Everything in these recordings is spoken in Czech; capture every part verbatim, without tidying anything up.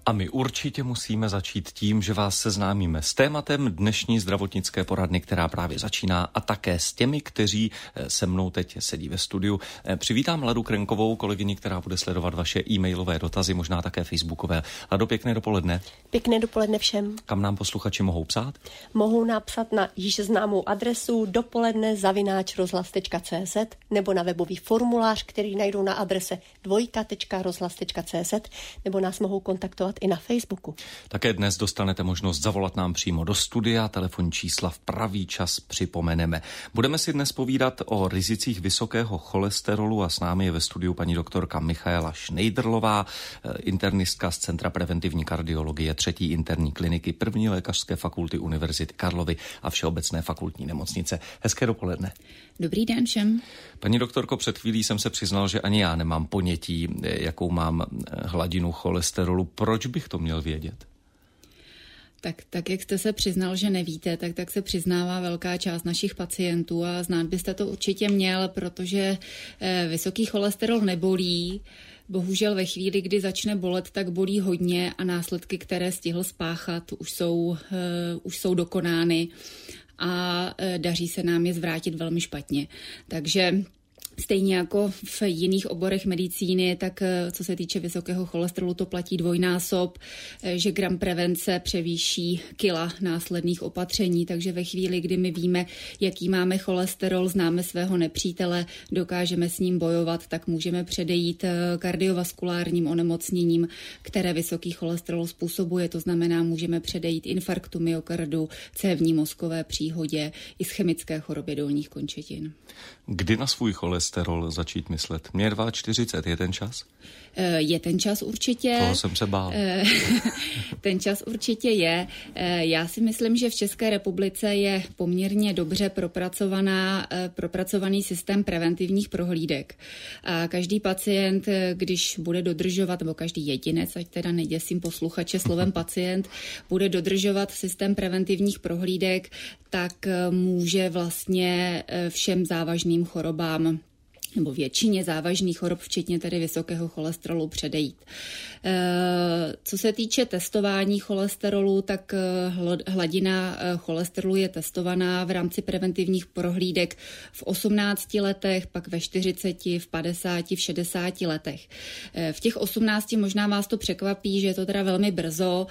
A my určitě musíme začít tím, že vás seznámíme s tématem dnešní zdravotnické poradny, která právě začíná, a také s těmi, kteří se mnou teď sedí ve studiu. Přivítám Ladu Krenkovou, kolegyni, která bude sledovat vaše e-mailové dotazy, možná také facebookové. Lado, pěkné dopoledne. Pěkné dopoledne všem. Kam nám posluchači mohou psát? Mohou napsat na již známou adresu dopoledne zavináč rozhlas tečka cé zet nebo na webový formulář, který najdou na adrese dvojka tečka rozhlas tečka cé zet, nebo nás mohou kontaktovat i na Facebooku. Také dnes dostanete možnost zavolat nám přímo do studia, telefonní čísla v pravý čas připomeneme. Budeme si dnes povídat o rizicích vysokého cholesterolu a s námi je ve studiu paní doktorka Michaela Šnejdrlová, internistka z Centra preventivní kardiologie třetí interní kliniky první lékařské fakulty Univerzity Karlovy a Všeobecné fakultní nemocnice. Hezké dopoledne. Dobrý den všem. Paní doktorko, před chvílí jsem se přiznal, že ani já nemám ponětí, jakou mám hladinu cholesterolu. Proč bych to měl vědět? Tak, tak jak jste se přiznal, že nevíte, tak, tak se přiznává velká část našich pacientů a znát byste to určitě měl, protože eh, vysoký cholesterol nebolí. Bohužel ve chvíli, kdy začne bolet, tak bolí hodně a následky, které stihl spáchat, už jsou, eh, už jsou dokonány a eh, daří se nám je zvrátit velmi špatně. Takže stejně jako v jiných oborech medicíny, tak co se týče vysokého cholesterolu, to platí dvojnásob, že gram prevence převýší kila následných opatření, takže ve chvíli, kdy my víme, jaký máme cholesterol, známe svého nepřítele, dokážeme s ním bojovat, tak můžeme předejít kardiovaskulárním onemocněním, které vysoký cholesterol způsobuje. To znamená, můžeme předejít infarktu myokardu, cévní mozkové příhodě, ischemické chorobě dolních končetin. Kdy na svůj cholesterol začít myslet? Mně je čtyřicet dva, je ten čas? Je ten čas určitě. Toho jsem se bál. Ten čas určitě je. Já si myslím, že v České republice je poměrně dobře propracovaná, propracovaný systém preventivních prohlídek. A každý pacient, když bude dodržovat, nebo každý jedinec, ať teda neděsím posluchače slovem pacient, bude dodržovat systém preventivních prohlídek, tak může vlastně všem závažným chorobám nebo většině závažných chorob, včetně tedy vysokého cholesterolu, předejít. Co se týče testování cholesterolu, tak hladina cholesterolu je testovaná v rámci preventivních prohlídek v osmnácti letech, pak ve čtyřiceti, v padesáti, v šedesáti letech. V těch osmnácti možná vás to překvapí, že je to teda velmi brzo.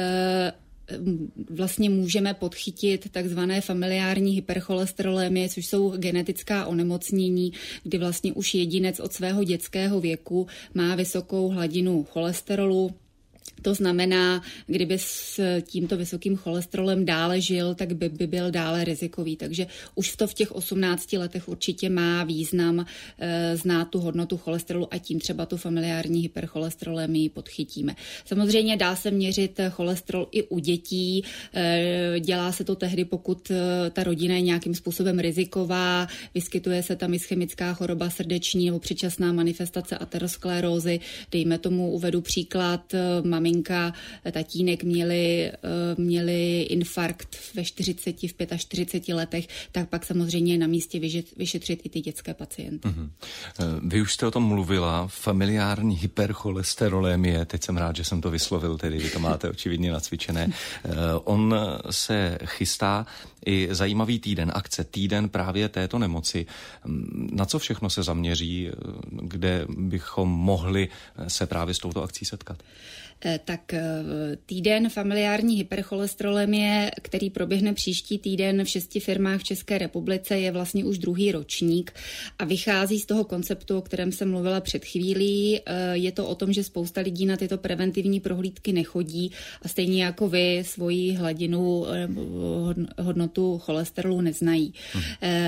Vlastně můžeme podchytit takzvané familiární hypercholesterolémie, což jsou genetická onemocnění, kdy vlastně už jedinec od svého dětského věku má vysokou hladinu cholesterolu. To znamená, kdyby s tímto vysokým cholesterolem dále žil, tak by, by byl dále rizikový. Takže už to v těch osmnácti letech určitě má význam e, znát tu hodnotu cholesterolu a tím třeba tu familiární hypercholesterolémii podchytíme. Samozřejmě dá se měřit cholesterol i u dětí. E, dělá se to tehdy, pokud ta rodina je nějakým způsobem riziková, vyskytuje se tam ischemická choroba srdeční nebo předčasná manifestace aterosklerózy. Dejme tomu, uvedu příklad, maminka, tatínek měli, měli infarkt ve čtyřiceti, v čtyřiceti pěti letech, tak pak samozřejmě je na místě vyšetřit i ty dětské pacienty. Mm-hmm. Vy už jste o tom mluvila, familiární hypercholesterolémie, teď jsem rád, že jsem to vyslovil, tedy vy to máte očividně nacvičené. On se chystá i zajímavý týden, akce týden právě této nemoci. Na co všechno se zaměří, kde bychom mohli se právě s touto akcí setkat? Tak týden familiární hypercholesterolémie, který proběhne příští týden v šesti firmách v České republice, je vlastně už druhý ročník a vychází z toho konceptu, o kterém jsem mluvila před chvílí. Je to o tom, že spousta lidí na tyto preventivní prohlídky nechodí a stejně jako vy svoji hladinu hodnotu cholesterolu neznají. Hmm.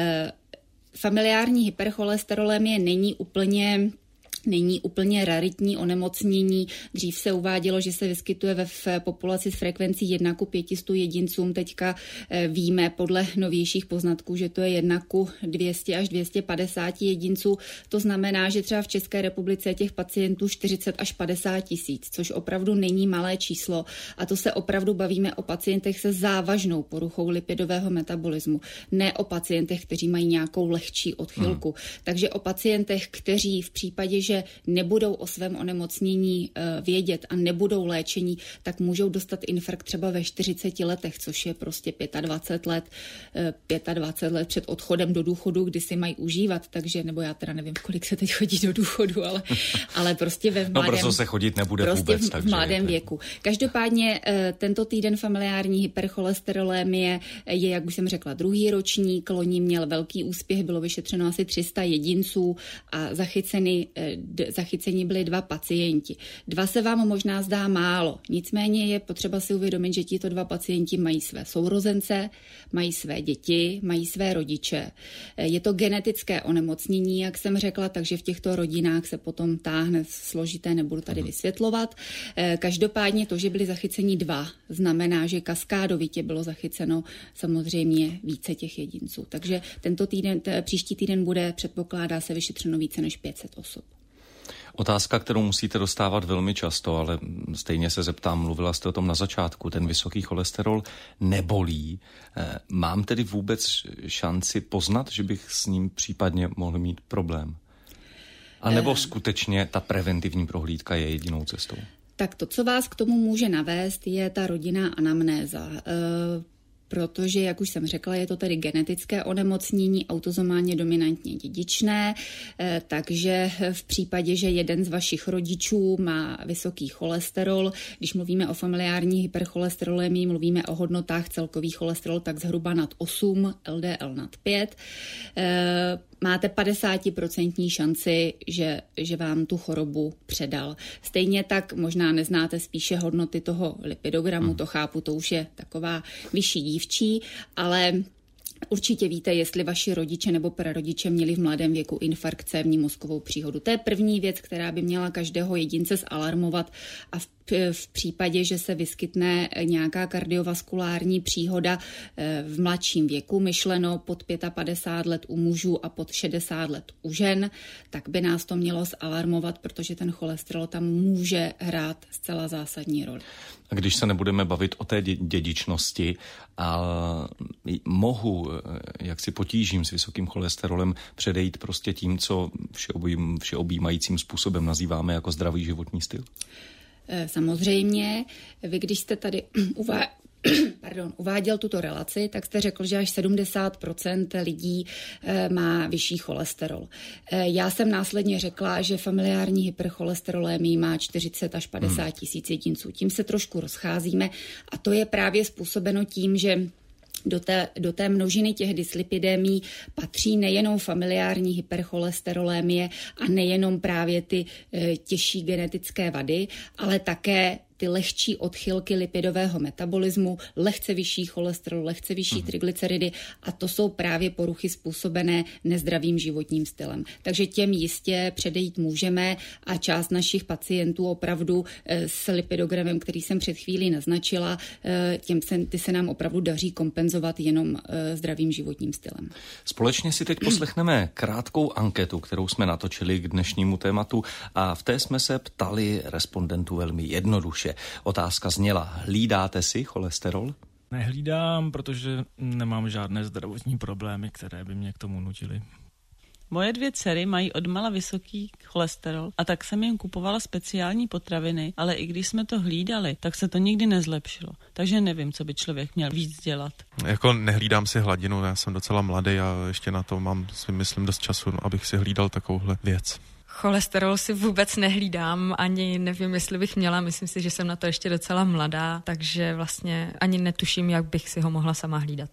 Familiární hypercholesterolémie není úplně Není úplně raritní onemocnění. Dřív se uvádělo, že se vyskytuje ve v populaci s frekvencí jedna ku pětistu jedincům. Teďka víme podle novějších poznatků, že to je jedna ku dvě stě až dvě stě padesát jedinců. To znamená, že třeba v České republice je těch pacientů čtyřicet až padesát tisíc, což opravdu není malé číslo. A to se opravdu bavíme o pacientech se závažnou poruchou lipidového metabolismu, ne o pacientech, kteří mají nějakou lehčí odchylku. Hmm. Takže o pacientech, kteří v případě, že že nebudou o svém onemocnění vědět a nebudou léčení, tak můžou dostat infarkt třeba ve čtyřiceti letech, což je prostě dvacet pět let, dvacet pět let před odchodem do důchodu, kdy si mají užívat, takže, nebo já teda nevím, kolik se teď chodí do důchodu, ale, ale prostě ve mladém... No brzo se chodit nebude prostě vůbec. v, takže v mladém věku. Každopádně tento týden familiární hypercholesterolémie je, jak už jsem řekla, druhý ročník, loni měl velký úspěch, bylo vyšetřeno asi tři sta jedinců a zachyceni, zachyceni byli dva pacienti. Dva se vám možná zdá málo, nicméně je potřeba si uvědomit, že tito dva pacienti mají své sourozence, mají své děti, mají své rodiče. Je to genetické onemocnění, jak jsem řekla, takže v těchto rodinách se potom táhne složité, nebudu tady vysvětlovat. Každopádně to, že byli zachyceni dva, znamená, že kaskádovitě bylo zachyceno samozřejmě více těch jedinců. Takže tento týden, t- příští týden bude, předpokládá se, vyšetřeno více než pět set osob. Otázka, kterou musíte dostávat velmi často, ale stejně se zeptám, mluvila jste o tom na začátku, ten vysoký cholesterol nebolí. Mám tedy vůbec šanci poznat, že bych s ním případně mohl mít problém? A nebo skutečně ta preventivní prohlídka je jedinou cestou? Tak to, co vás k tomu může navést, je ta rodinná anamnéza. Protože, jak už jsem řekla, je to tedy genetické onemocnění, autozomálně dominantně dědičné, takže v případě, že jeden z vašich rodičů má vysoký cholesterol, když mluvíme o familiární hypercholesterolemii, mluvíme o hodnotách celkový cholesterol tak zhruba nad osm, L D L nad pět, máte padesát procent šanci, že, že vám tu chorobu předal. Stejně tak možná neznáte spíše hodnoty toho lipidogramu, hmm. to chápu, to už je taková vyšší dívčí, ale určitě víte, jestli vaši rodiče nebo prarodiče měli v mladém věku infarkt, cévní mozkovou příhodu. To je první věc, která by měla každého jedince zalarmovat a v v případě, že se vyskytne nějaká kardiovaskulární příhoda v mladším věku, myšleno pod padesát pět let u mužů a pod šedesát let u žen, tak by nás to mělo zalarmovat, protože ten cholesterol tam může hrát zcela zásadní roli. A když se nebudeme bavit o té dědičnosti, a mohu, jak si potížím s vysokým cholesterolem, předejít prostě tím, co všeobím, všeobjímajícím způsobem nazýváme jako zdravý životní styl? Samozřejmě, vy když jste tady uvá... Pardon, uváděl tuto relaci, tak jste řekl, že až sedmdesát procent lidí má vyšší cholesterol. Já jsem následně řekla, že familiární hypercholesterolémii má čtyřicet až padesát tisíc jedinců. Tím se trošku rozcházíme a to je právě způsobeno tím, že Do té, do té množiny těch dyslipidémií patří nejenom familiární hypercholesterolémie a nejenom právě ty e, těžší genetické vady, ale také ty lehčí odchylky lipidového metabolismu, lehce vyšší cholesterol, lehce vyšší triglyceridy a to jsou právě poruchy způsobené nezdravým životním stylem. Takže těm jistě předejít můžeme a část našich pacientů opravdu s lipidogramem, který jsem před chvílí naznačila, těm se, ty se nám opravdu daří kompenzovat jenom zdravým životním stylem. Společně si teď poslechneme krátkou anketu, kterou jsme natočili k dnešnímu tématu a v té jsme se ptali respondentů velmi jednoduše. Otázka zněla, hlídáte si cholesterol? Nehlídám, protože nemám žádné zdravotní problémy, které by mě k tomu nutily. Moje dvě dcery mají odmala vysoký cholesterol a tak jsem jim kupovala speciální potraviny, ale i když jsme to hlídali, tak se to nikdy nezlepšilo. Takže nevím, co by člověk měl víc dělat. Jako nehlídám si hladinu, já jsem docela mladý a ještě na to mám, si myslím, dost času, abych si hlídal takovouhle věc. Cholesterol si vůbec nehlídám, ani nevím, jestli bych měla, myslím si, že jsem na to ještě docela mladá, takže vlastně ani netuším, jak bych si ho mohla sama hlídat.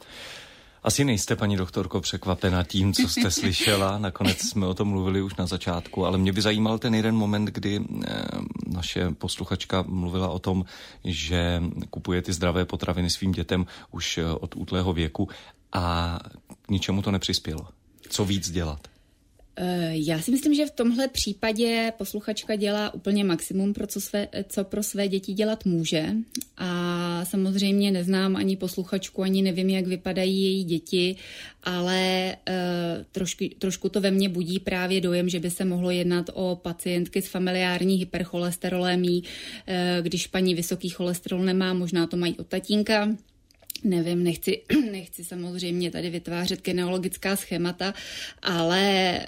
Asi nejste, paní doktorko, překvapena tím, co jste slyšela. Nakonec jsme o tom mluvili už na začátku, ale mě by zajímal ten jeden moment, kdy naše posluchačka mluvila o tom, že kupuje ty zdravé potraviny svým dětem už od útlého věku a k ničemu to nepřispělo. Co víc dělat? Já si myslím, že v tomhle případě posluchačka dělá úplně maximum, pro co, své, co pro své děti dělat může. A samozřejmě neznám ani posluchačku, ani nevím, jak vypadají její děti, ale uh, trošku, trošku to ve mně budí právě dojem, že by se mohlo jednat o pacientky s familiární hypercholesterolémií, uh, když paní vysoký cholesterol nemá, možná to mají od tatínka. Nevím, nechci, nechci samozřejmě tady vytvářet genealogická schémata, ale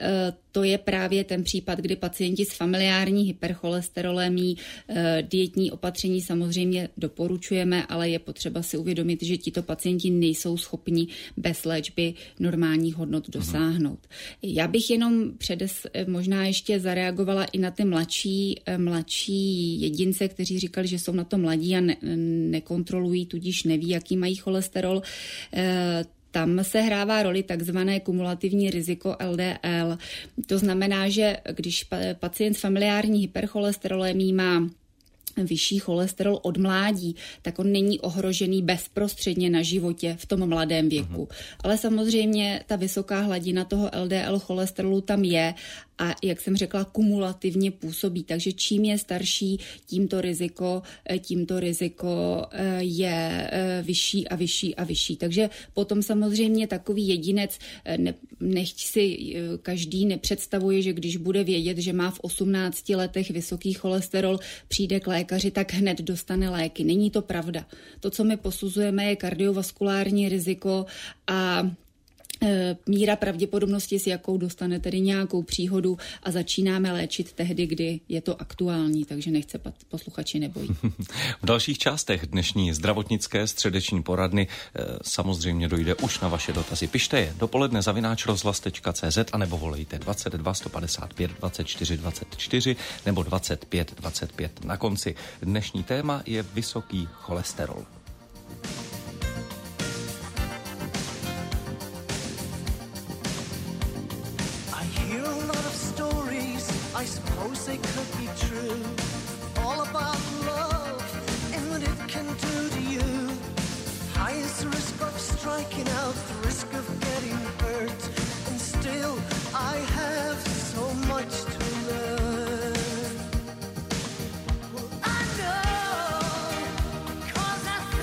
to je právě ten případ, kdy pacienti s familiární hypercholesterolémií dietní opatření samozřejmě doporučujeme, ale je potřeba si uvědomit, že tito pacienti nejsou schopni bez léčby normálních hodnot dosáhnout. Já bych jenom předes možná ještě zareagovala i na ty mladší, mladší jedince, kteří říkali, že jsou na to mladí a ne, nekontrolují, tudíž neví, jaký mají cholesterol. Tam se hrává roli takzvané kumulativní riziko L D L. To znamená, že když pacient s familiární hypercholesterolémií má vyšší cholesterol od mládí, tak on není ohrožený bezprostředně na životě v tom mladém věku. Uhum. Ale samozřejmě ta vysoká hladina toho L D L cholesterolu tam je a, jak jsem řekla, kumulativně působí. Takže čím je starší, tím to riziko, tím to riziko je vyšší a vyšší a vyšší. Takže potom samozřejmě takový jedinec, ne, nechť si každý nepředstavuje, že když bude vědět, že má v osmnácti letech vysoký cholesterol, přijde k lékaři, tak hned dostane léky. Není to pravda. To, co my posuzujeme, je kardiovaskulární riziko a míra pravděpodobnosti, s jakou dostane tedy nějakou příhodu a začínáme léčit tehdy, kdy je to aktuální, takže nechce posluchači nebojí. V dalších částech dnešní zdravotnické středeční poradny samozřejmě dojde už na vaše dotazy. Pište je dopoledne zavináč rozhlas tečka cé zet a nebo volejte dvacet dva sto padesát pět dvacet čtyři dvacet čtyři nebo dvacet pět dvacet pět na konci. Dnešní téma je vysoký cholesterol. I suppose they could be true, all about love and what it can do to you. High is the risk of striking out, the risk of getting hurt, and still I have so much to learn. Well, I know, 'cause I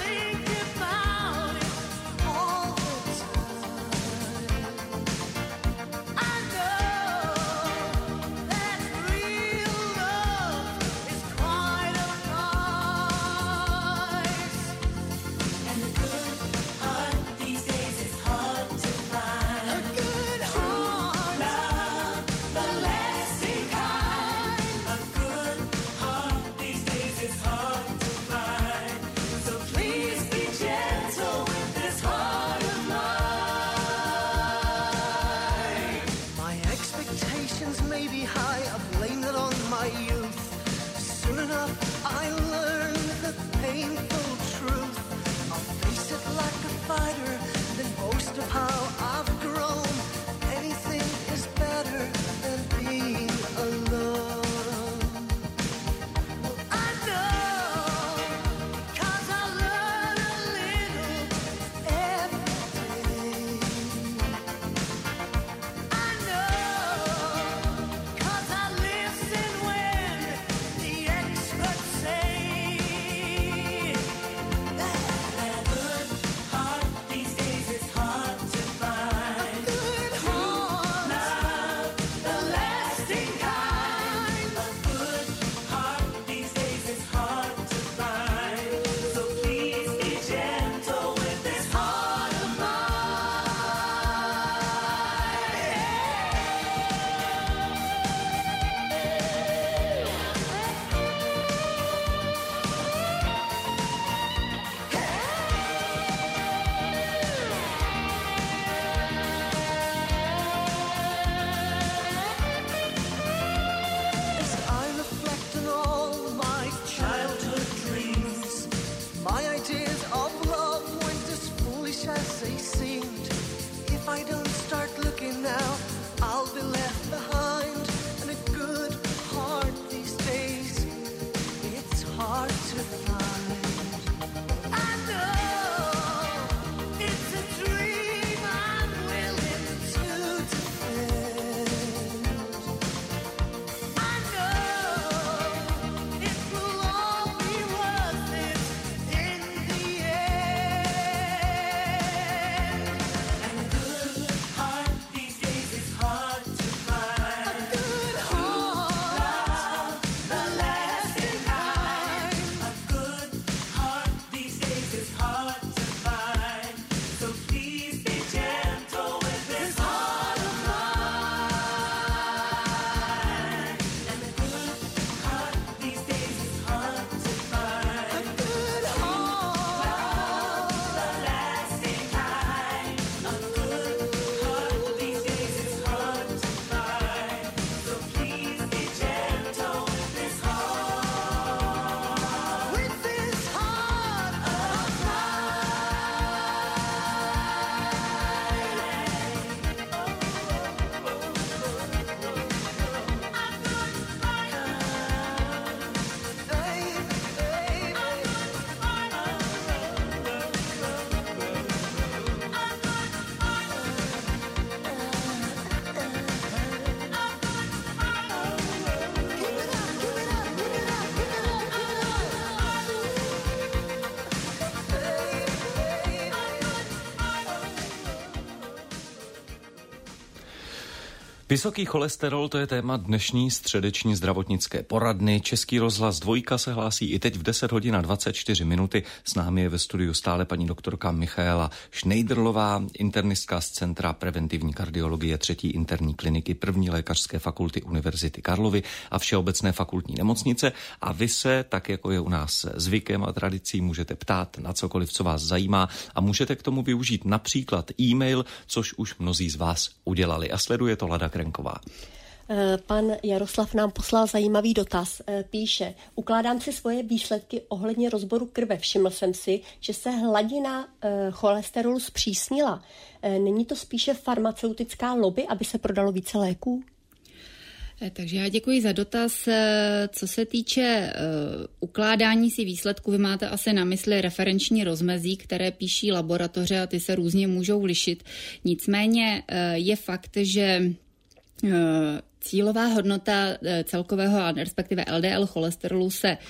Vysoký cholesterol, to je téma dnešní středeční zdravotnické poradny. Český rozhlas Dvojka se hlásí i teď v deset hodin a dvacet čtyři minuty. S námi je ve studiu stále paní doktorka Michaela Schneiderlová, internistka z Centra preventivní kardiologie třetí interní kliniky první lékařské fakulty Univerzity Karlovy a Všeobecné fakultní nemocnice. A vy se, tak jako je u nás zvykem a tradicí, můžete ptát na cokoliv, co vás zajímá, a můžete k tomu využít například e-mail, což už mnozí z vás udělali. A sleduje to Lada Krenková. Pan Jaroslav nám poslal zajímavý dotaz. Píše, ukládám si svoje výsledky ohledně rozboru krve. Všiml jsem si, že se hladina cholesterolu zpřísnila. Není to spíše farmaceutická lobby, aby se prodalo více léků? Takže já děkuji za dotaz. Co se týče uh, ukládání si výsledků, vy máte asi na mysli referenční rozmezí, které píší laboratoře a ty se různě můžou lišit. Nicméně uh, je fakt, že uh, cílová hodnota celkového, respektive L D L cholesterolu se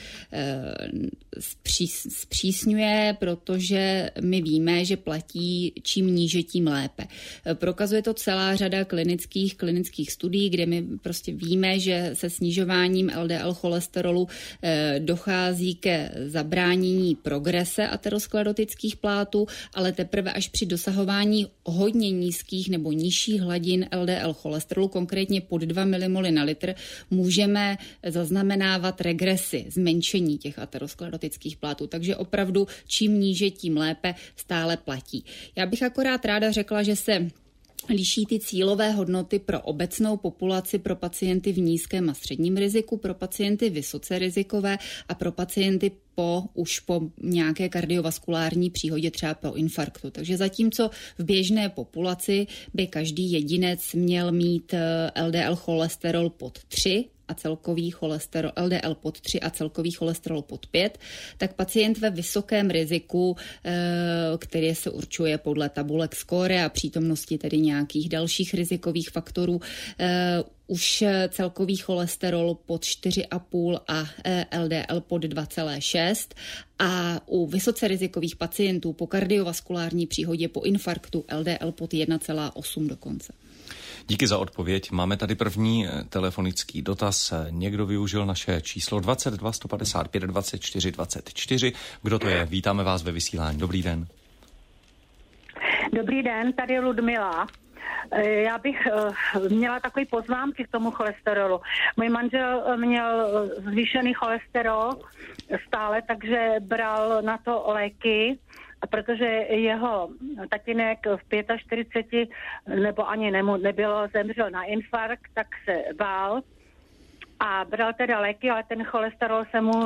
zpřísňuje, protože my víme, že platí čím níže, tím lépe. Prokazuje to celá řada klinických, klinických studií, kde my prostě víme, že se snižováním L D L cholesterolu dochází ke zabránění progrese aterosklerotických plátů, ale teprve až při dosahování hodně nízkých nebo nižších hladin L D L cholesterolu, konkrétně pod dva milimoly na litr, můžeme zaznamenávat regresy, zmenšení těch aterosklerotických plátů. Takže opravdu čím níže, tím lépe stále platí. Já bych akorát ráda řekla, že se liší ty cílové hodnoty pro obecnou populaci, pro pacienty v nízkém a středním riziku, pro pacienty vysoce rizikové a pro pacienty po, už po nějaké kardiovaskulární příhodě, třeba po infarktu. Takže zatímco v běžné populaci by každý jedinec měl mít L D L cholesterol pod tři, a celkový cholesterol, L D L pod tři a celkový cholesterol pod pět, tak pacient ve vysokém riziku, který se určuje podle tabulek skóre a přítomnosti tedy nějakých dalších rizikových faktorů, už celkový cholesterol pod čtyři a půl a L D L pod dva celá šest a u vysoce rizikových pacientů po kardiovaskulární příhodě, po infarktu L D L pod jedna celá osm dokonce. Díky za odpověď. Máme tady první telefonický dotaz. Někdo využil naše číslo dvacet dva sto padesát pět dvacet čtyři dvacet čtyři. Kdo to je? Vítáme vás ve vysílání. Dobrý den. Dobrý den, tady Ludmila. Já bych měla takové poznámky k tomu cholesterolu. Můj manžel měl zvýšený cholesterol stále, takže bral na to léky, a protože jeho tatínek v čtyřiceti pěti nebo ani nemu, nebylo, zemřel na infarkt, tak se bál a bral teda léky, ale ten cholesterol se mu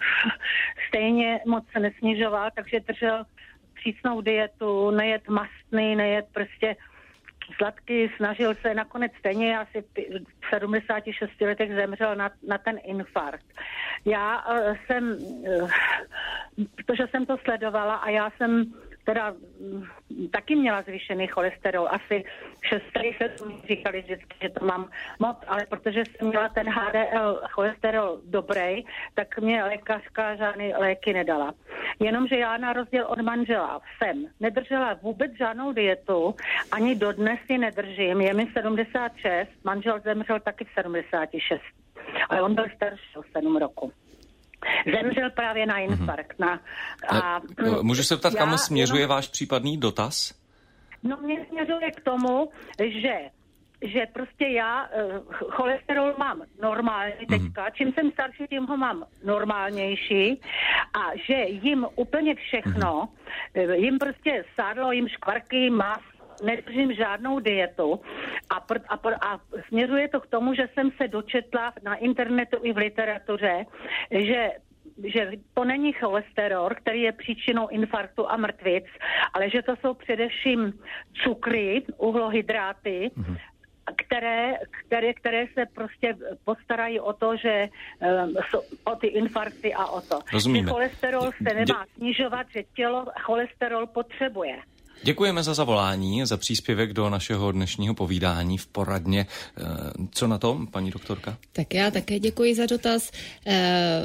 stejně moc nesnižoval, takže držel přísnou dietu, nejet mastný, nejet prostě sladký, snažil se, nakonec stejně asi v sedmdesáti šesti letech zemřel na, na ten infarkt. Já uh, jsem, uh, protože jsem to sledovala a já jsem teda um, taky měla zvýšený cholesterol, asi šest celá sedm, říkali vždycky, že to mám moc, ale protože jsem měla ten H D L cholesterol dobrý, tak mě lékařka žádný léky nedala. Jenomže já na rozdíl od manžela jsem nedržela vůbec žádnou dietu, ani dodnes si nedržím, je mi sedmdesát šest, manžel zemřel taky v sedmdesáti šesti, ale on byl starší o sedm roku. Zemřel právě na infarkt. Na, a, Můžu se ptat, kam já, směřuje jenom, váš případný dotaz? No mě směřuje k tomu, že že prostě já uh, cholesterol mám normální teďka, čím jsem starší, tím ho mám normálnější a že jim úplně všechno, uh, jim prostě sádlo, jim škvarky, mas, nedržím žádnou dietu a, pr- a, pr- a směřuje to k tomu, že jsem se dočetla na internetu i v literatuře, že že to není cholesterol, který je příčinou infarktu a mrtvic, ale že to jsou především cukry, uhlohydráty, mm-hmm. Které, které, které se prostě postarají o to, že um, o ty infarkty a o to. Rozumíme. Že cholesterol se nemá snižovat, že tělo cholesterol potřebuje. Děkujeme za zavolání, za příspěvek do našeho dnešního povídání v poradně. Co na tom, paní doktorka? Tak já také děkuji za dotaz.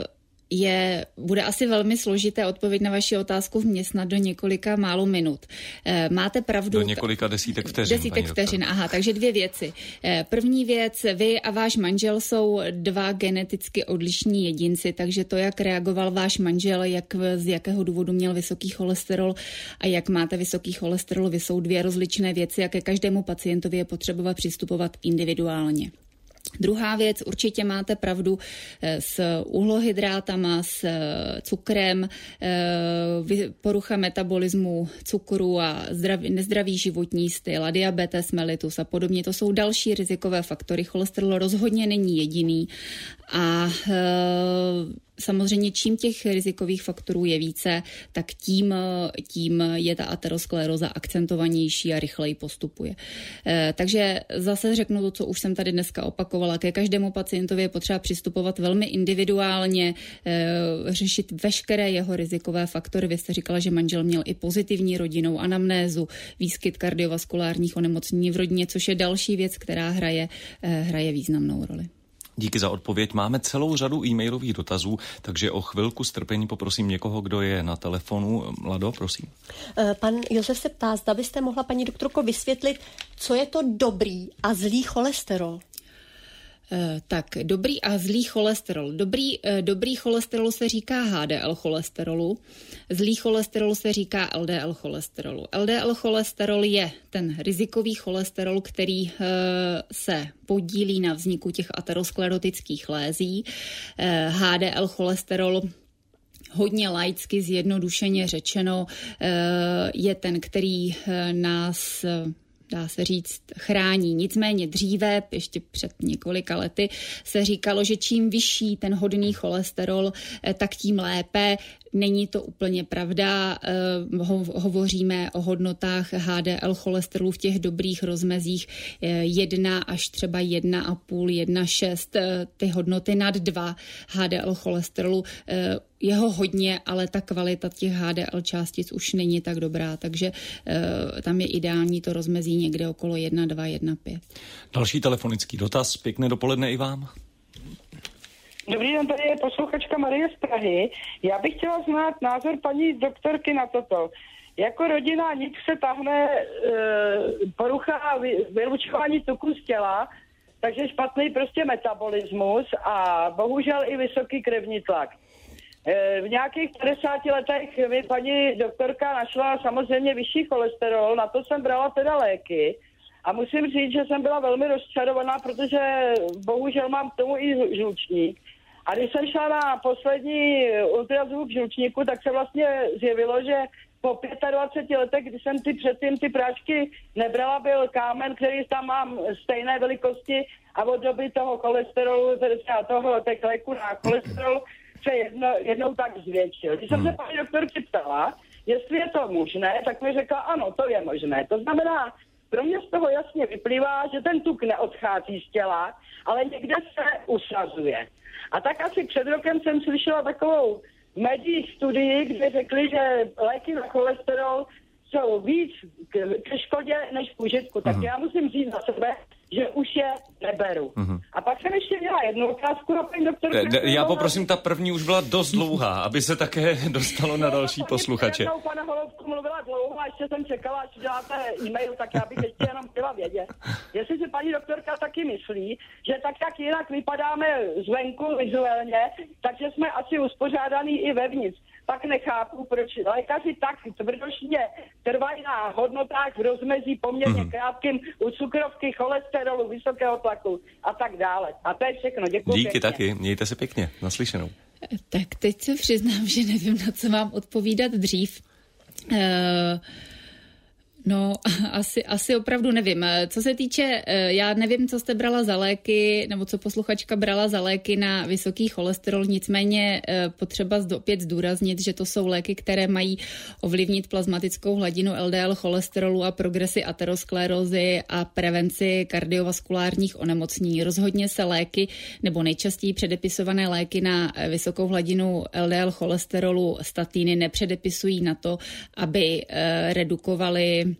je, bude asi velmi složité odpověď na vaši otázku vměstnat do několika málo minut. Máte pravdu. Do několika desítek vteřin. Desítek vteřin, aha, takže dvě věci. První věc, vy a váš manžel jsou dva geneticky odlišní jedinci, takže to, jak reagoval váš manžel, jak z jakého důvodu měl vysoký cholesterol a jak máte vysoký cholesterol, vy jsou dvě rozličné věci, jak ke každému pacientovi je potřeba přistupovat individuálně. Druhá věc, určitě máte pravdu s uhlohydrátama, s cukrem, porucha metabolismu cukru a zdraví, nezdravý životní styl a diabetes mellitus a podobně. To jsou další rizikové faktory. Cholesterol rozhodně není jediný a samozřejmě čím těch rizikových faktorů je více, tak tím, tím je ta ateroskleróza akcentovanější a rychleji postupuje. E, takže zase řeknu to, co už jsem tady dneska opakovala. Ke každému pacientovi je potřeba přistupovat velmi individuálně, e, řešit veškeré jeho rizikové faktory. Vy jste říkala, že manžel měl i pozitivní rodinnou anamnézu, výskyt kardiovaskulárních onemocnění v rodině, což je další věc, která hraje, e, hraje významnou roli. Díky za odpověď. Máme celou řadu e-mailových dotazů, takže o chvilku strpení poprosím někoho, kdo je na telefonu. Lado, prosím. Pan Josef se ptá, zda byste mohla, paní doktorko, vysvětlit, co je to dobrý a zlý cholesterol? Tak, dobrý a zlý cholesterol. Dobrý, dobrý cholesterol se říká H D L cholesterolu, zlý cholesterol se říká L D L cholesterolu. L D L cholesterol je ten rizikový cholesterol, který se podílí na vzniku těch aterosklerotických lézí. H D L cholesterol, hodně laicky zjednodušeně řečeno, je ten, který nás, dá se říct, chrání. Nicméně dříve, ještě před několika lety, se říkalo, že čím vyšší ten hodný cholesterol, tak tím lépe. Není to úplně pravda. Hovoříme o hodnotách H D L cholesterolu v těch dobrých rozmezích jedna až třeba jedna a půl, jedna šest. Ty hodnoty nad dva H D L cholesterolu je ho hodně, ale ta kvalita těch H D L částic už není tak dobrá, takže tam je ideální to rozmezí někde okolo jedna dva, jedna pět. Další telefonický dotaz. Pěkné dopoledne i vám. Dobrý den, tady je posluchačka Marie z Prahy. Já bych chtěla znát názor paní doktorky na toto. Jako rodina nic se tahne e, porucha vylučování tuku z těla, takže špatný prostě metabolismus a bohužel i vysoký krevní tlak. E, v nějakých padesáti letech mi paní doktorka našla samozřejmě vyšší cholesterol, na to jsem brala teda léky. A musím říct, že jsem byla velmi rozčarovaná, protože bohužel mám k tomu i žlučník. A když jsem šla na poslední ultrazvuk žlučníku, tak se vlastně zjevilo, že po dvaceti pěti letech, kdy jsem ty předtím ty prášky nebrala, byl kámen, který tam mám stejné velikosti a od doby toho cholesterolu, teda toho těch léků na cholesterol, se jedno, jednou tak zvětšil. Když jsem se paní doktorky ptala, jestli je to možné, tak mi řekla, ano, to je možné. To znamená, pro mě z toho jasně vyplývá, že ten tuk neodchází z těla, ale někde se usazuje. A tak asi před rokem jsem slyšela takovou v médiích studii, kde řekli, že léky na cholesterol jsou víc ke škodě než k užitku. Tak uh-huh. já musím říct za sebe, že už je neberu. Uh-huh. A pak jsem ještě měla jednu otázku na paní doktorku. Já poprosím, ta první už byla dost dlouhá, aby se také dostalo na další posluchače. Já jsem pana Holovku mluvila dlouho a ještě jsem čekala, až děláte e-mail, tak já bych ještě jenom chtěla vědět. Jestli si paní doktorka taky myslí, že tak, jak jinak vypadáme zvenku vizuálně, takže jsme asi uspořádaný i vevnitř. Pak nechápu, proč lékaři tak tvrdošně trvají na hodnotách v rozmezí poměrně krátkým u cukrovky, cholesterolu, vysokého tlaku a tak dále. A to je všechno. Děkuji. Díky pěkně. taky. Mějte se pěkně. Naslyšenou. Tak teď se přiznám, že nevím, na co mám odpovídat dřív. Uh... No, asi, asi opravdu nevím. Co se týče, já nevím, co jste brala za léky, nebo co posluchačka brala za léky na vysoký cholesterol, nicméně potřeba opět zdůraznit, že to jsou léky, které mají ovlivnit plazmatickou hladinu L D L cholesterolu a progresi aterosklerózy a prevenci kardiovaskulárních onemocnění. Rozhodně se léky, nebo nejčastěji předepisované léky na vysokou hladinu L D L cholesterolu, statiny, nepředepisují na to, aby redukovali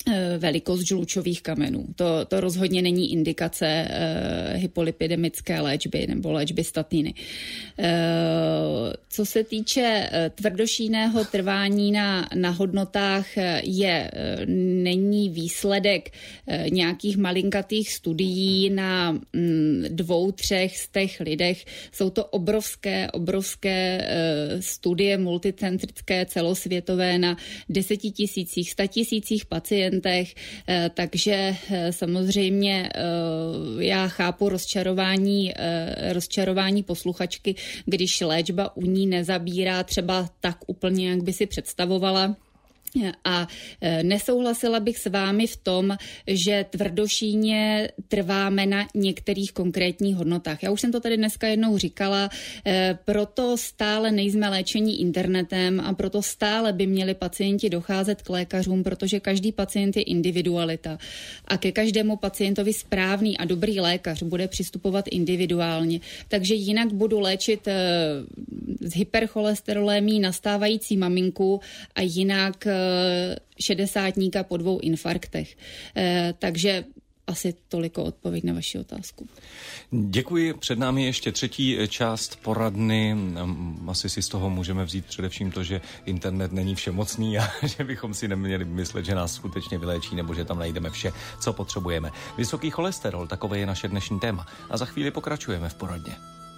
velikost žlučových kamenů. To, to rozhodně není indikace e, hypolipidemické léčby nebo léčby statiny. E, co se týče tvrdošíjného trvání na, na hodnotách, je, není výsledek e, nějakých malinkatých studií na m, dvou, třech z těch lidech. Jsou to obrovské, obrovské e, studie multicentrické, celosvětové na desetitisících, statisících pacientů, takže samozřejmě já chápu rozčarování, rozčarování posluchačky, když léčba u ní nezabírá třeba tak úplně, jak by si představovala. A nesouhlasila bych s vámi v tom, že tvrdošíjně trváme na některých konkrétních hodnotách. Já už jsem to tady dneska jednou říkala, proto stále nejsme léčení internetem a proto stále by měli pacienti docházet k lékařům, protože každý pacient je individualita a ke každému pacientovi správný a dobrý lékař bude přistupovat individuálně. Takže jinak budu léčit s hypercholesterolémií nastávající maminku a jinak šedesátníka po dvou infarktech. Eh, takže asi toliko odpověď na vaši otázku. Děkuji. Před námi ještě třetí část poradny. Asi si z toho můžeme vzít především to, že internet není všemocný a že bychom si neměli myslet, že nás skutečně vyléčí nebo že tam najdeme vše, co potřebujeme. Vysoký cholesterol, takové je naše dnešní téma. A za chvíli pokračujeme v poradně.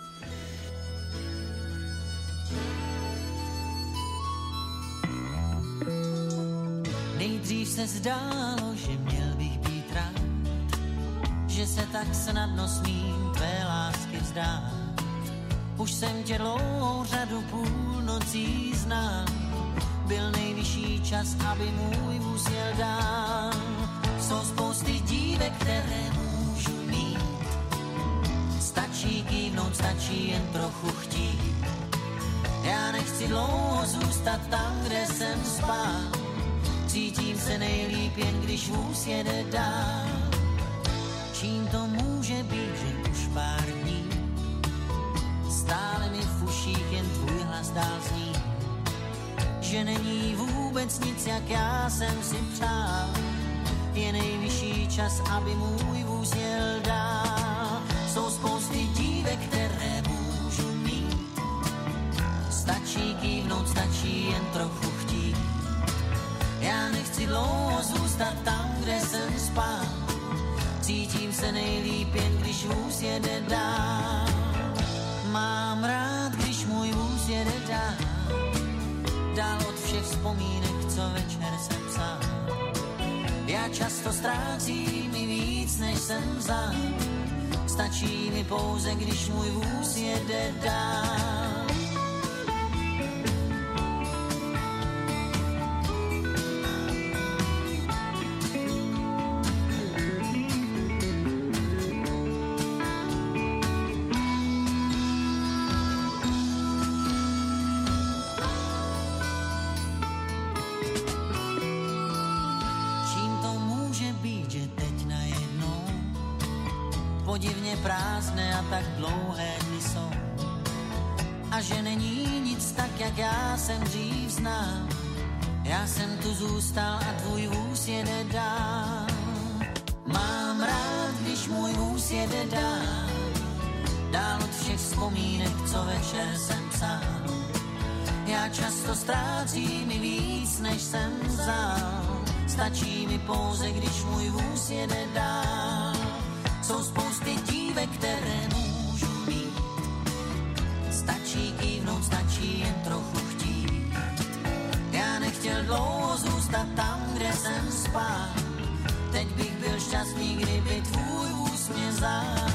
Nejdřív se zdálo, že měl bych být rád, že se tak snadno smím tvé lásky vzdát. Už jsem tě dlouhou řadu půlnocí znám, byl nejvyšší čas, aby můj vůz jel dál. Jsou spousty dívek, které můžu mít, stačí kývnout, stačí jen trochu chtít. Já nechci dlouho zůstat tam, kde jsem spál, cítím se nejlíp jen když vůz jede dál. Čím to může být, že už pár dní stále mi v uších jen tvůj hlas dál zní, že není vůbec nic, jak já jsem si přál. Je nejvyšší čas, aby můj vůz jel dál. Jsou spousty dívek, které můžu mít, stačí kývnout, stačí jen trochu chtít. Já nechci dlouho zůstat tam, kde jsem spál, cítím se nejlíp jen když vůz jede dál. Mám rád, když můj vůz jede dál, dál od všech vzpomínek, co večer jsem psal. Já často ztrácím i víc, než jsem vzal, stačí mi pouze, když můj vůz jede dál. Podivně prázdné a tak dlouhé dny jsou, a že není nic tak, jak já jsem dřív znal. Já jsem tu zůstal a tvůj vůz jede dál. Mám rád, když můj vůz jede dál, dál od všech vzpomínek, co večer jsem psal. Já často ztrácím i víc, než jsem vzal, stačí mi pouze, když můj vůz jede dál. Jsou spousty dívek, které můžu mít, stačí kývnout, stačí jen trochu chtít. Já nechtěl dlouho zůstat tam, kde jsem spal, teď bych byl šťastný, kdyby tvůj vůz mě vzal.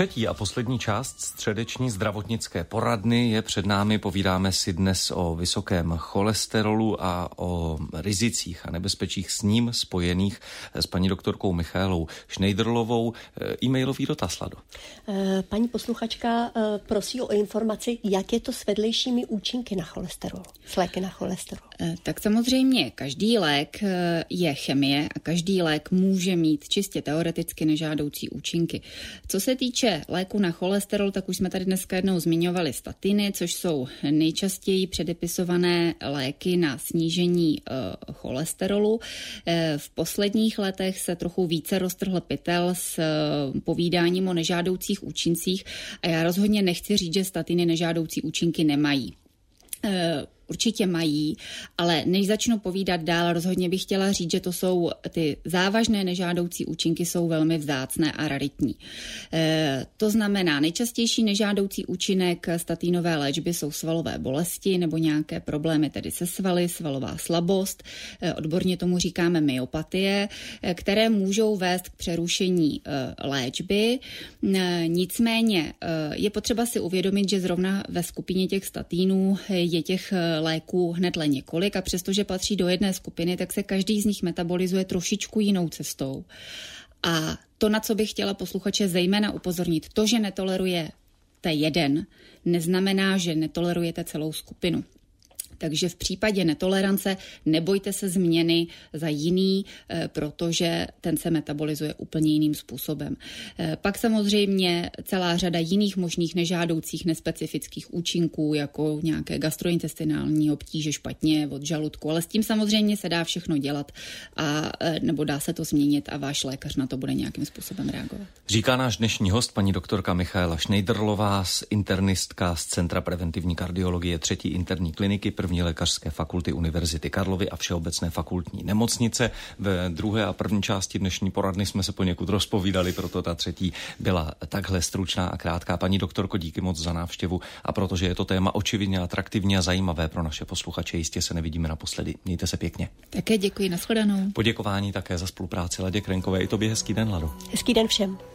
Třetí a poslední část středeční zdravotnické poradny je před námi. Povídáme si dnes o vysokém cholesterolu a o rizicích a nebezpečích s ním spojených s paní doktorkou Michaelou Schneiderlovou. E-mailový dotaz, Lado. Paní posluchačka prosí o informaci, jak je to s vedlejšími účinky na cholesterol, s léky na cholesterol. Tak samozřejmě každý lék je chemie a každý lék může mít čistě teoreticky nežádoucí účinky. Co se týče léku na cholesterol, tak už jsme tady dneska jednou zmiňovali statiny, což jsou nejčastěji předepisované léky na snížení uh, cholesterolu. Uh, v posledních letech se trochu více roztrhl pytel s uh, povídáním o nežádoucích účincích a já rozhodně nechci říct, že statiny nežádoucí účinky nemají. Uh, Určitě mají, ale než začnu povídat dál, rozhodně bych chtěla říct, že to jsou ty závažné nežádoucí účinky jsou velmi vzácné a raritní. E, to znamená, nejčastější nežádoucí účinek statínové léčby jsou svalové bolesti nebo nějaké problémy tedy se svaly, svalová slabost, e, odborně tomu říkáme myopatie, e, které můžou vést k přerušení e, léčby. E, nicméně e, je potřeba si uvědomit, že zrovna ve skupině těch statínů je těch léků hnedle několik a přestože patří do jedné skupiny, tak se každý z nich metabolizuje trošičku jinou cestou. A to, na co bych chtěla posluchače zejména upozornit, to, že netolerujete jeden, neznamená, že netolerujete celou skupinu. Takže v případě netolerance nebojte se změny za jiný, protože ten se metabolizuje úplně jiným způsobem. Pak samozřejmě celá řada jiných možných nežádoucích nespecifických účinků, jako nějaké gastrointestinální obtíže špatně od žaludku, ale s tím samozřejmě se dá všechno dělat a nebo dá se to změnit a váš lékař na to bude nějakým způsobem reagovat. Říká náš dnešní host, paní doktorka Michaela Schneiderlová, internistka z Centra preventivní kardiologie třetí interní kliniky první lékařské fakulty Univerzity Karlovy a Všeobecné fakultní nemocnice. Ve druhé a první části dnešní poradny jsme se poněkud rozpovídali, proto ta třetí byla takhle stručná a krátká. Paní doktorko, díky moc za návštěvu a protože je to téma očividně atraktivní a zajímavé pro naše posluchače, jistě se nevidíme naposledy. Mějte se pěkně. Také děkuji, nashledanou. Poděkování také za spolupráci Ladě Krenkové. I tobě hezký den, Lado. Hezký den všem.